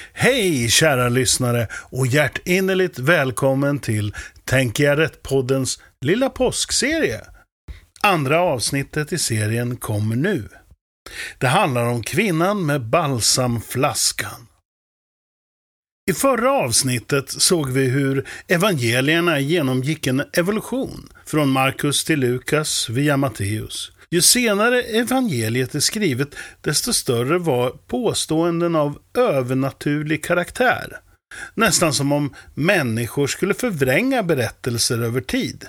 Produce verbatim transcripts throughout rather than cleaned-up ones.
Hej kära lyssnare och hjärtinnerligt välkommen till Tänker jag rätt-poddens lilla påskserie. Andra avsnittet i serien kommer nu. Det handlar om kvinnan med balsamflaskan. I förra avsnittet såg vi hur evangelierna genomgick en evolution från Markus till Lukas via Matteus. Ju senare evangeliet är skrivet, desto större var påståenden av övernaturlig karaktär. Nästan som om människor skulle förvränga berättelser över tid.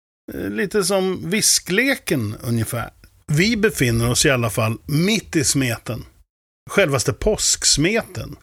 Lite som viskleken ungefär. Vi befinner oss i alla fall mitt i smeten. Självaste påsksmeten.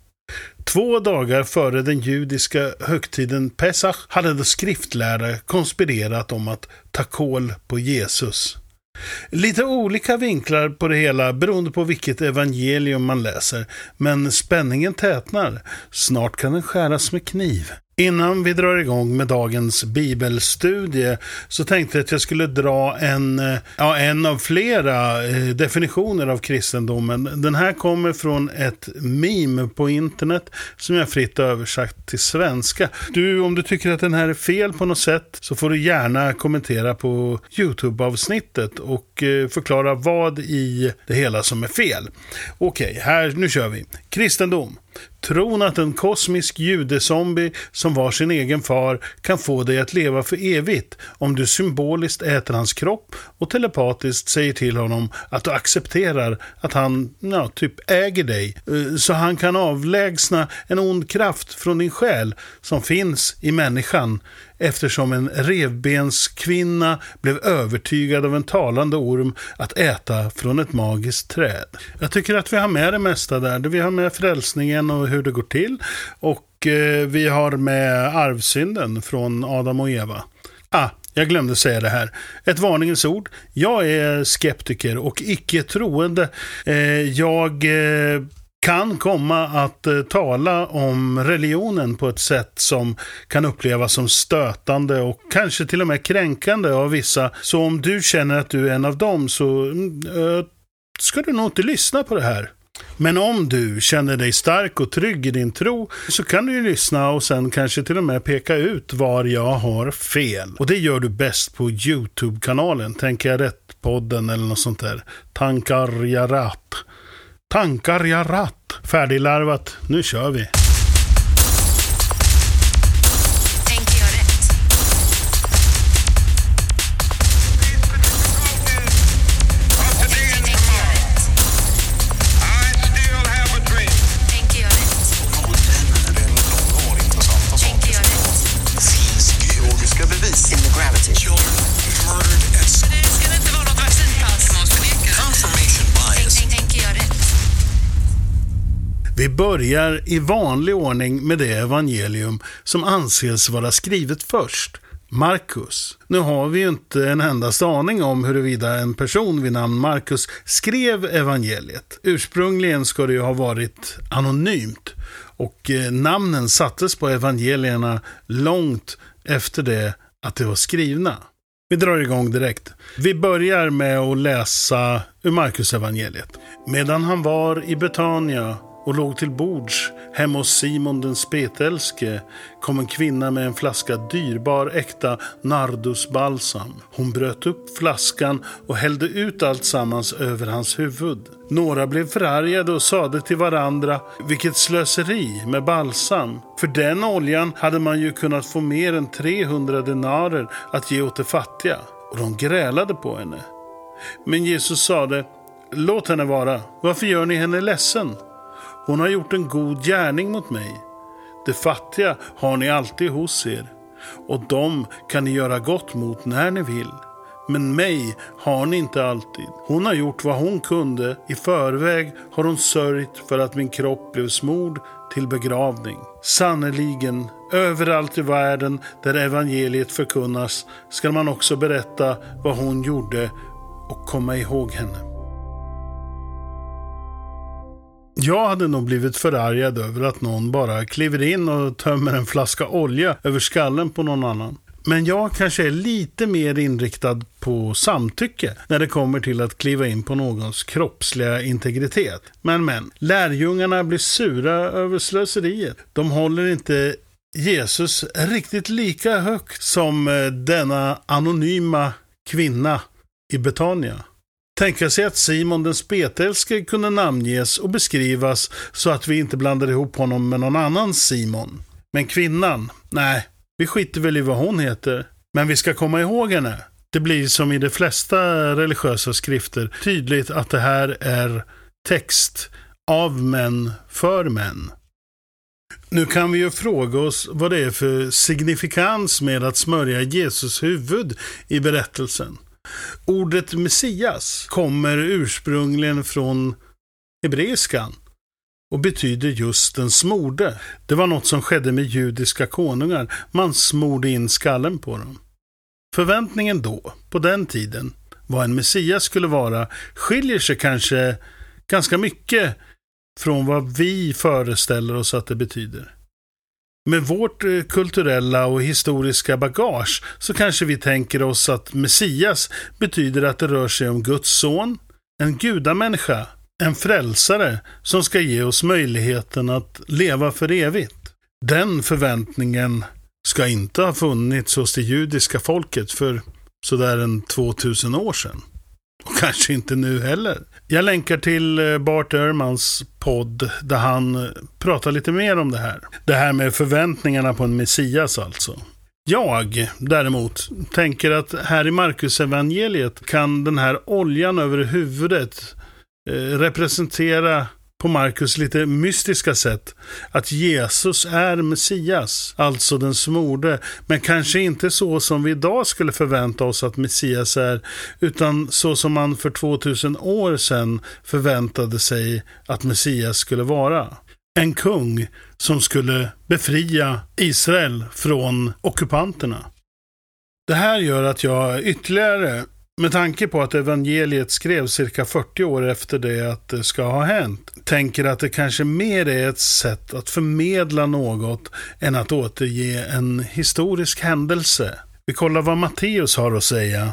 Två dagar före den judiska högtiden Pesach hade de skriftlärda konspirerat om att ta kål på Jesus. Lite olika vinklar på det hela beroende på vilket evangelium man läser, men spänningen tätnar. Snart kan den skäras med kniv. Innan vi drar igång med dagens bibelstudie så tänkte jag att jag skulle dra en, ja, en av flera definitioner av kristendomen. Den här kommer från ett meme på internet som jag fritt översatt till svenska. Du, om du tycker att den här är fel på något sätt så får du gärna kommentera på YouTube-avsnittet och förklara vad i det hela som är fel. Okej, här, nu kör vi. Kristendom. Tron att en kosmisk judezombie som var sin egen far kan få dig att leva för evigt om du symboliskt äter hans kropp och telepatiskt säger till honom att du accepterar att han ja, typ äger dig så han kan avlägsna en ond kraft från din själ som finns i människan eftersom en revbenskvinna blev övertygad av en talande orm att äta från ett magiskt träd. Jag tycker att vi har med det mesta där. Vi har med frälsningen och hur det går till och eh, vi har med arvsynden från Adam och Eva. Ah, jag glömde säga det här. Ett varningens ord. Jag är skeptiker och icke troende. Eh, jag... Eh, kan komma att eh, tala om religionen på ett sätt som kan upplevas som stötande och kanske till och med kränkande av vissa. Så om du känner att du är en av dem så eh, ska du nog inte lyssna på det här. Men om du känner dig stark och trygg i din tro så kan du ju lyssna och sen kanske till och med peka ut var jag har fel. Och det gör du bäst på YouTube-kanalen. Tänker jag rätt-podden eller något sånt där. Tankar jag rätt. Tankar jag ratt. Färdiglarvat. Nu kör vi. Tänker jag rätt? Tänker jag rätt? Tänker jag rätt? Tänker jag rätt? Finns geologiska bevis. In the gravity. Children murdered at school. Det ska inte vara något vaccinpass. Confirmation bias. Tänker jag rätt? Vi börjar i vanlig ordning med det evangelium som anses vara skrivet först, Markus. Nu har vi ju inte en endast aning om huruvida en person vid namn Markus skrev evangeliet. Ursprungligen ska det ju ha varit anonymt och namnen sattes på evangelierna långt efter det att det var skrivna. Vi drar igång direkt. Vi börjar med att läsa ur Markus evangeliet. Medan han var i Betania och låg till bords hemma hos Simon den spetälske kom en kvinna med en flaska dyrbar äkta nardusbalsam. Hon bröt upp flaskan och hällde ut allt sammans över hans huvud. Några blev förargade och sade till varandra: vilket slöseri med balsam. För den oljan hade man ju kunnat få mer än trehundra denarer att ge åt de fattiga. Och de grälade på henne. Men Jesus sade: låt henne vara. Varför gör ni henne ledsen? Hon har gjort en god gärning mot mig. De fattiga har ni alltid hos er, och dem kan ni göra gott mot när ni vill. Men mig har ni inte alltid. Hon har gjort vad hon kunde. I förväg har hon sörjt för att min kropp blev smord till begravning. Sannoliken, överallt i världen där evangeliet förkunnas ska man också berätta vad hon gjorde och komma ihåg henne. Jag hade nog blivit förargad över att någon bara kliver in och tömmer en flaska olja över skallen på någon annan. Men jag kanske är lite mer inriktad på samtycke när det kommer till att kliva in på någons kroppsliga integritet. Men men, lärjungarna blir sura över slöseriet. De håller inte Jesus riktigt lika högt som denna anonyma kvinna i Betania. Tänka sig att Simon den spetälske kunde namnges och beskrivas så att vi inte blandar ihop honom med någon annan Simon. Men kvinnan, nej, vi skiter väl i vad hon heter. Men vi ska komma ihåg henne. Det blir som i de flesta religiösa skrifter tydligt att det här är text av män för män. Nu kan vi ju fråga oss vad det är för signifikans med att smörja Jesus huvud i berättelsen. Ordet Messias kommer ursprungligen från hebreiskan och betyder just den smorde. Det var något som skedde med judiska konungar. Man smorde in skallen på dem. Förväntningen då, på den tiden, vad en Messias skulle vara, skiljer sig kanske ganska mycket från vad vi föreställer oss att det betyder. Med vårt kulturella och historiska bagage så kanske vi tänker oss att Messias betyder att det rör sig om Guds son, en gudamänniska, en frälsare som ska ge oss möjligheten att leva för evigt. Den förväntningen ska inte ha funnits hos det judiska folket för sådär en tvåtusen år sedan. Och kanske inte nu heller. Jag länkar till Bart Ehrmans podd där han pratar lite mer om det här. Det här med förväntningarna på en Messias alltså. Jag däremot tänker att här i Markus evangeliet kan den här oljan över huvudet eh, representera på Markus lite mystiska sätt att Jesus är Messias, alltså den smorde, men kanske inte så som vi idag skulle förvänta oss att Messias är, utan så som man för tvåtusen år sedan förväntade sig att Messias skulle vara. En kung som skulle befria Israel från ockupanterna. Det här gör att jag ytterligare, med tanke på att evangeliet skrevs cirka fyrtio år efter det att det ska ha hänt, tänker att det kanske mer är ett sätt att förmedla något än att återge en historisk händelse. Vi kollar vad Matteus har att säga.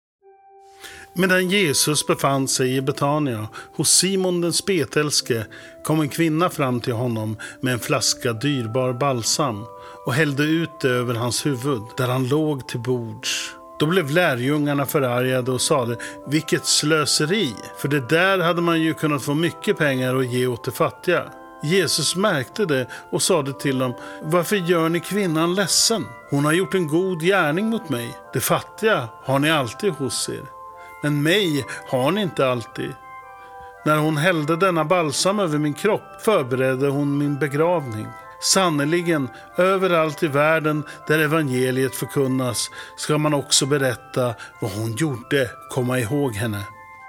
Medan Jesus befann sig i Betania hos Simon den spetälske kom en kvinna fram till honom med en flaska dyrbar balsam och hällde ut det över hans huvud där han låg till bords. Då blev lärjungarna förargade och sade, vilket slöseri, för det där hade man ju kunnat få mycket pengar att ge åt de fattiga. Jesus märkte det och sade till dem, varför gör ni kvinnan ledsen? Hon har gjort en god gärning mot mig. De fattiga har ni alltid hos er, men mig har ni inte alltid. När hon hällde denna balsam över min kropp förberedde hon min begravning. Sannoliken, överallt i världen där evangeliet förkunnas ska man också berätta vad hon gjorde, komma ihåg henne.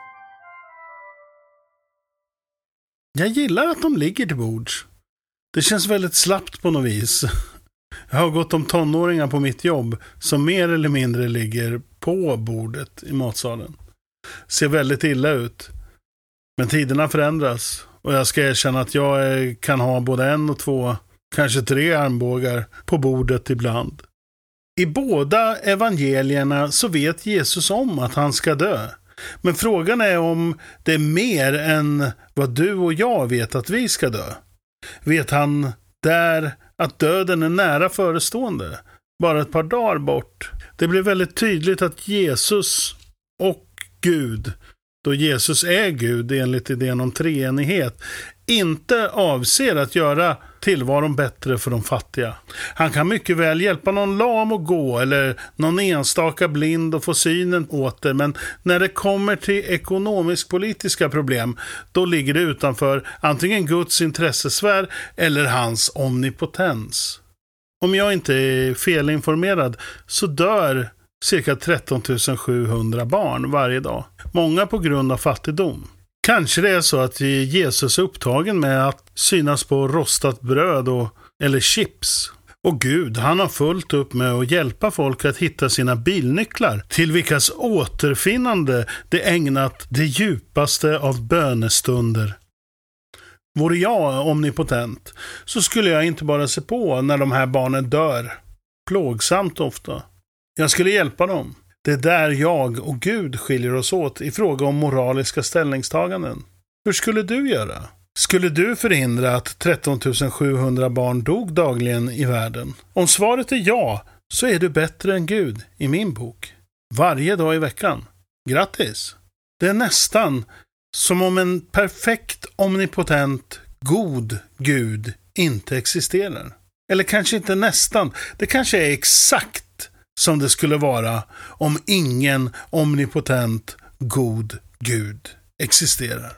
Jag gillar att de ligger till bords. Det känns väldigt slappt på något vis. Jag har gått om tonåringar på mitt jobb som mer eller mindre ligger på bordet i matsalen. Ser väldigt illa ut. Men tiderna förändras och jag ska erkänna att jag kan ha både en och två, kanske tre armbågar på bordet ibland. I båda evangelierna så vet Jesus om att han ska dö. Men frågan är om det är mer än vad du och jag vet att vi ska dö. Vet han där att döden är nära förestående? Bara ett par dagar bort. Det blir väldigt tydligt att Jesus och Gud, då Jesus är Gud enligt idén om treenighet, inte avser att göra tillvaron bättre för de fattiga. Han kan mycket väl hjälpa någon lam att gå eller någon enstaka blind att få synen åter, men när det kommer till ekonomisk-politiska problem, då ligger det utanför antingen Guds intressesfär eller hans omnipotens. Om jag inte är felinformerad så dör cirka tretton tusen sjuhundra barn varje dag. Många på grund av fattigdom. Kanske det är så att Jesus är upptagen med att synas på rostat bröd och, eller chips. Och Gud, han har fullt upp med att hjälpa folk att hitta sina bilnycklar, till vilkas återfinnande det ägnat det djupaste av bönestunder. Vore jag omnipotent så skulle jag inte bara se på när de här barnen dör, plågsamt ofta, Jag skulle hjälpa dem. Det är där jag och Gud skiljer oss åt i fråga om moraliska ställningstaganden. Hur skulle du göra? Skulle du förhindra att tretton tusen sjuhundra barn dog dagligen i världen? Om svaret är ja, så är du bättre än Gud i min bok. Varje dag i veckan. Grattis! Det är nästan som om en perfekt, omnipotent, god Gud inte existerar. Eller kanske inte nästan. Det kanske är exakt som det skulle vara om ingen omnipotent, god Gud existerar.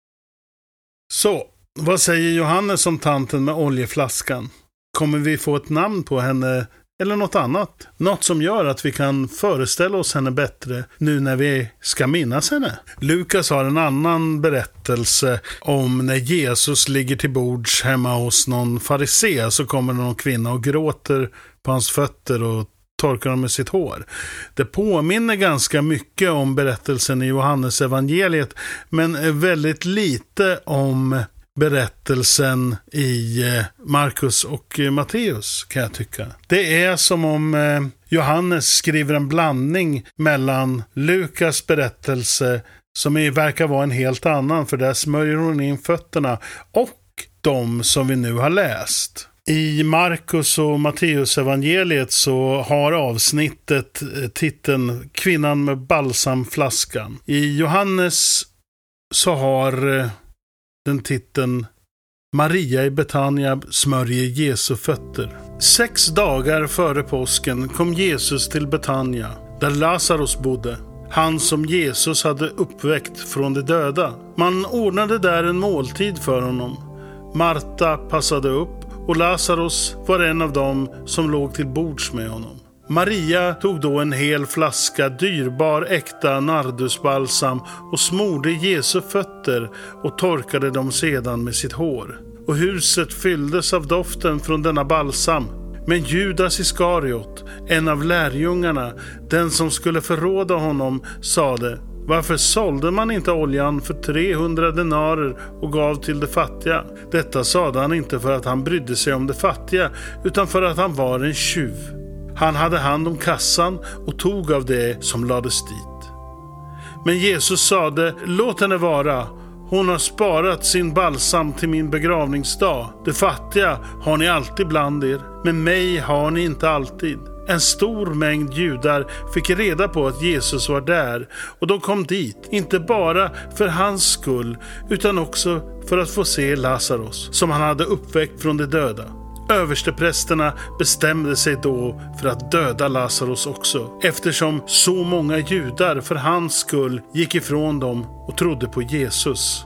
Så, vad säger Johannes om tanten med oljeflaskan? Kommer vi få ett namn på henne eller något annat? Något som gör att vi kan föreställa oss henne bättre nu när vi ska minnas henne. Lukas har en annan berättelse om när Jesus ligger till bords hemma hos någon farisé, så kommer någon kvinna och gråter på hans fötter och torkar dem med sitt hår. Det påminner ganska mycket om berättelsen i Johannes evangeliet, men väldigt lite om berättelsen i Markus och Matteus, kan jag tycka. Det är som om Johannes skriver en blandning mellan Lukas berättelse, som verkar vara en helt annan, för där smörjer hon in fötterna, och de som vi nu har läst. I Markus och Matteus evangeliet så har avsnittet titeln Kvinnan med balsamflaskan. I Johannes så har den titeln Maria i Betania smörjer Jesu fötter. Sex dagar före påsken kom Jesus till Betania, där Lazarus bodde. Han som Jesus hade uppväckt från de döda. Man ordnade där en måltid för honom. Marta passade upp, och Lazarus var en av dem som låg till bords med honom. Maria tog då en hel flaska dyrbar äkta nardusbalsam och smorde Jesu fötter och torkade dem sedan med sitt hår. Och huset fylldes av doften från denna balsam. Men Judas Iskariot, en av lärjungarna, den som skulle förråda honom, sade: varför sålde man inte oljan för trehundra denarer och gav till de fattiga? Detta sade han inte för att han brydde sig om de fattiga, utan för att han var en tjuv. Han hade hand om kassan och tog av det som lades dit. Men Jesus sade: låt henne vara. Hon har sparat sin balsam till min begravningsdag. De fattiga har ni alltid bland er, men mig har ni inte alltid. En stor mängd judar fick reda på att Jesus var där, och de kom dit, inte bara för hans skull, utan också för att få se Lazarus, som han hade uppväckt från de döda. Översteprästerna bestämde sig då för att döda Lazarus också, eftersom så många judar för hans skull gick ifrån dem och trodde på Jesus.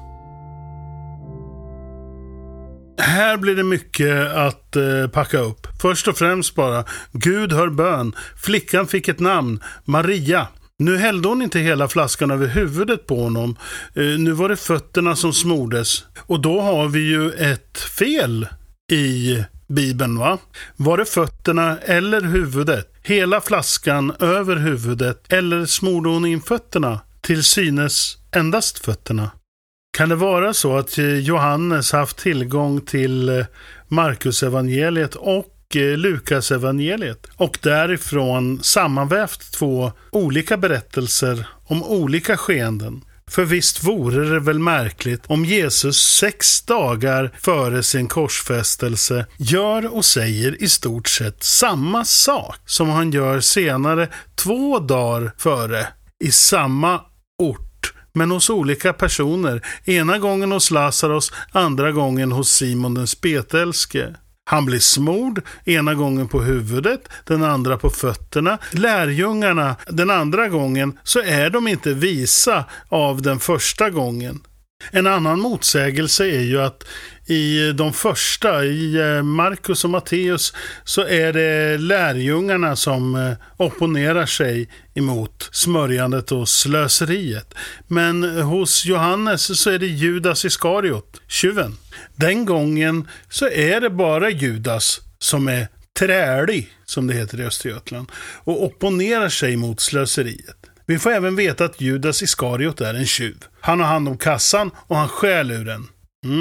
Här blir det mycket att eh, packa upp. Först och främst bara, Gud hör bön. Flickan fick ett namn, Maria. Nu hällde hon inte hela flaskan över huvudet på honom. Eh, nu var det fötterna som smordes. Och då har vi ju ett fel i Bibeln, va? Var det fötterna eller huvudet? Hela flaskan över huvudet, eller smorde hon in fötterna? Till synes endast fötterna. Kan det vara så att Johannes haft tillgång till Markus evangeliet och Lukas evangeliet och därifrån sammanvävt två olika berättelser om olika skeenden? För visst vore det väl märkligt om Jesus sex dagar före sin korsfästelse gör och säger i stort sett samma sak som han gör senare två dagar före i samma ort, men hos olika personer. Ena gången hos Lazarus, andra gången hos Simon den spetälske. Han blir smord, ena gången på huvudet, den andra på fötterna. Lärjungarna, den andra gången, så är de inte visa av den första gången. En annan motsägelse är ju att i de första, i Markus och Matteus, så är det lärjungarna som opponerar sig emot smörjandet och slöseriet. Men hos Johannes så är det Judas Iskariot, tjuven. Den gången så är det bara Judas som är trälig, som det heter i Östergötland, och opponerar sig mot slöseriet. Vi får även veta att Judas Iskariot är en tjuv. Han har hand om kassan och han stjäl ur den. Mm.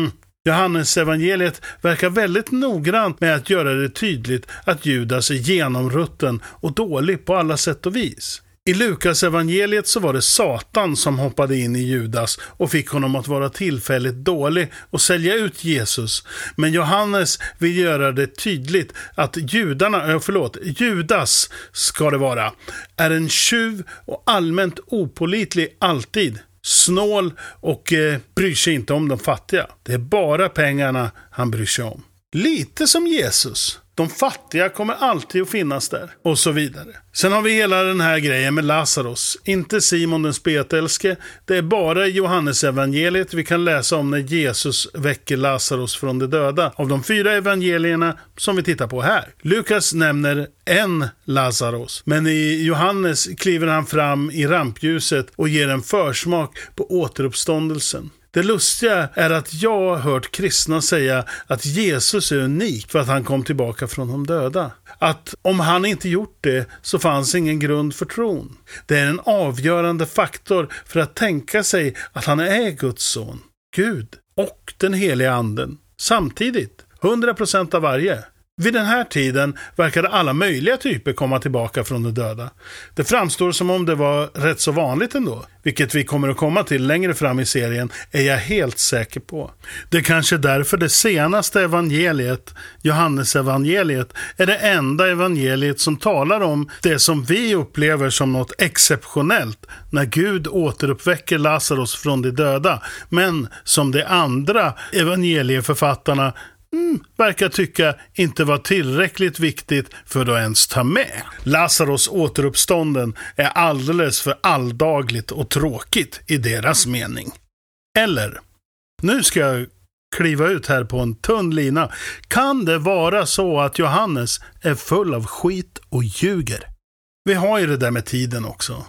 Johannes evangeliet verkar väldigt noggrant med att göra det tydligt att Judas är genomrutten och dålig på alla sätt och vis. I Lukas evangeliet så var det Satan som hoppade in i Judas och fick honom att vara tillfälligt dålig och sälja ut Jesus. Men Johannes vill göra det tydligt att judarna, förlåt, Judas ska det vara, är en tjuv och allmänt opålitlig alltid. Snål och eh, bryr sig inte om de fattiga. Det är bara pengarna han bryr sig om. Lite som Jesus. De fattiga kommer alltid att finnas där. Och så vidare. Sen har vi hela den här grejen med Lazarus. Inte Simon den spetälske. Det är bara i Johannes evangeliet vi kan läsa om när Jesus väcker Lazarus från de döda. Av de fyra evangelierna som vi tittar på här. Lukas nämner en Lazarus. Men i Johannes kliver han fram i rampljuset och ger en försmak på återuppståndelsen. Det lustiga är att jag har hört kristna säga att Jesus är unik för att han kom tillbaka från de döda. Att om han inte gjort det så fanns ingen grund för tron. Det är en avgörande faktor för att tänka sig att han är Guds son, Gud och den heliga anden. Samtidigt, hundra procent av varje. Vid den här tiden verkade alla möjliga typer komma tillbaka från de döda. Det framstår som om det var rätt så vanligt ändå, vilket vi kommer att komma till längre fram i serien, är jag helt säker på. Det är kanske därför det senaste evangeliet, Johannes evangeliet, är det enda evangeliet som talar om det som vi upplever som något exceptionellt när Gud återuppväcker Lazarus från de döda, men som de andra evangelieförfattarna Mm, verkar tycka inte var tillräckligt viktigt för att ens ta med. Lazarus återuppstånden är alldeles för alldagligt och tråkigt i deras mening. Eller, nu ska jag kliva ut här på en tunn lina. Kan det vara så att Johannes är full av skit och ljuger? Vi har ju det där med tiden också.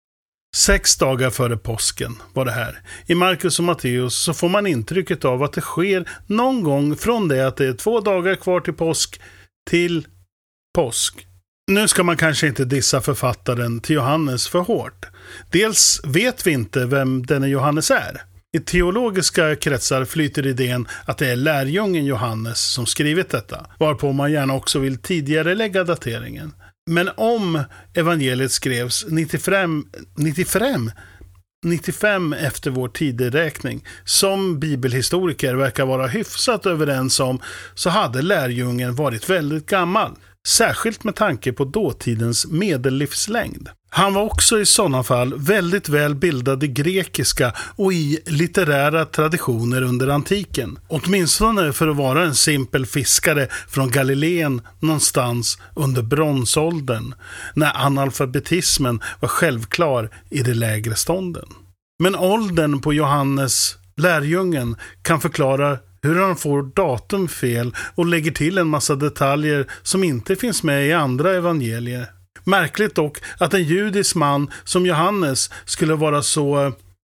Sex dagar före påsken var det här. I Markus och Matteus så får man intrycket av att det sker någon gång från det att det är två dagar kvar till påsk till påsk. Nu ska man kanske inte dissa författaren till Johannes för hårt. Dels vet vi inte vem denne Johannes är. I teologiska kretsar flyter idén att det är lärjungen Johannes som skrivit detta, varpå man gärna också vill tidigare lägga dateringen. Men om evangeliet skrevs nittiofem, nittiofem, nittiofem efter vår tideräkning, som bibelhistoriker verkar vara hyfsat överens om, så hade lärjungen varit väldigt gammal. Särskilt med tanke på dåtidens medellivslängd. Han var också i sådana fall väldigt väl bildad i grekiska och i litterära traditioner under antiken. Åtminstone för att vara en simpel fiskare från Galileen någonstans under bronsåldern, när analfabetismen var självklar i de lägre stånden. Men åldern på Johannes, lärjungen, kan förklara hur han får datum fel och lägger till en massa detaljer som inte finns med i andra evangelier. Märkligt dock att en judisk man som Johannes skulle vara så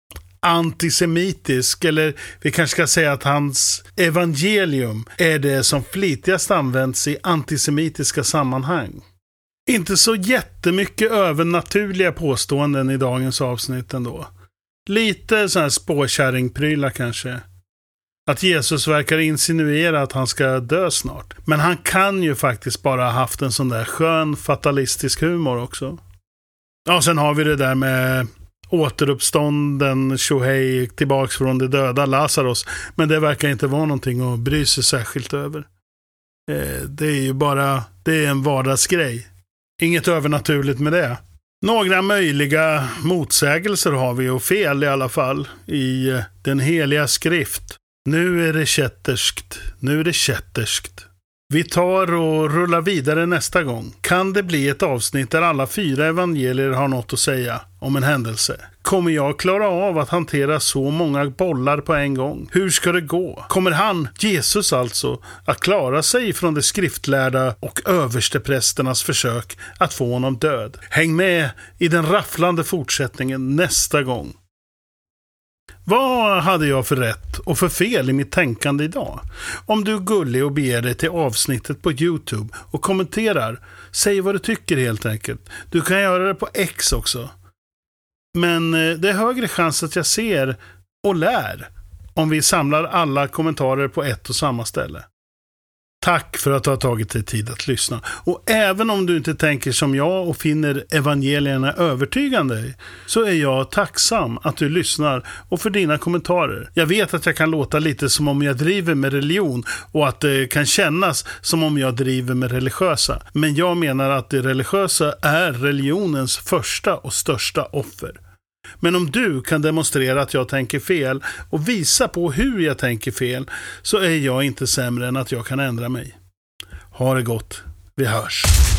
antisemitisk, eller vi kanske ska säga att hans evangelium är det som flitigast används i antisemitiska sammanhang. Inte så jättemycket övernaturliga påståenden i dagens avsnitt ändå. Lite sån här spåkärringprylar kanske. Att Jesus verkar insinuera att han ska dö snart. Men han kan ju faktiskt bara ha haft en sån där skön fatalistisk humor också. Ja, sen har vi det där med återuppstånden, tjohej, tillbaks från de döda, Lazarus. Men det verkar inte vara någonting att bry sig särskilt över. Eh, det är ju bara, det är en vardagsgrej. Inget övernaturligt med det. Några möjliga motsägelser har vi, och fel i alla fall, i den heliga skrift. Nu är det kätterskt, nu är det kätterskt. Vi tar och rullar vidare nästa gång. Kan det bli ett avsnitt där alla fyra evangelier har något att säga om en händelse? Kommer jag klara av att hantera så många bollar på en gång? Hur ska det gå? Kommer han, Jesus alltså, att klara sig från de skriftlärda och översteprästernas försök att få honom död? Häng med i den rafflande fortsättningen nästa gång. Vad hade jag för rätt och för fel i mitt tänkande idag? Om du är gullig och beger dig till avsnittet på YouTube och kommenterar, säg vad du tycker helt enkelt. Du kan göra det på X också. Men det är högre chans att jag ser och lär om vi samlar alla kommentarer på ett och samma ställe. Tack för att du har tagit dig tid att lyssna. Och även om du inte tänker som jag och finner evangelierna övertygande, så är jag tacksam att du lyssnar och för dina kommentarer. Jag vet att jag kan låta lite som om jag driver med religion och att det kan kännas som om jag driver med religiösa. Men jag menar att det religiösa är religionens första och största offer. Men om du kan demonstrera att jag tänker fel och visa på hur jag tänker fel, så är jag inte sämre än att jag kan ändra mig. Ha det gott. Vi hörs.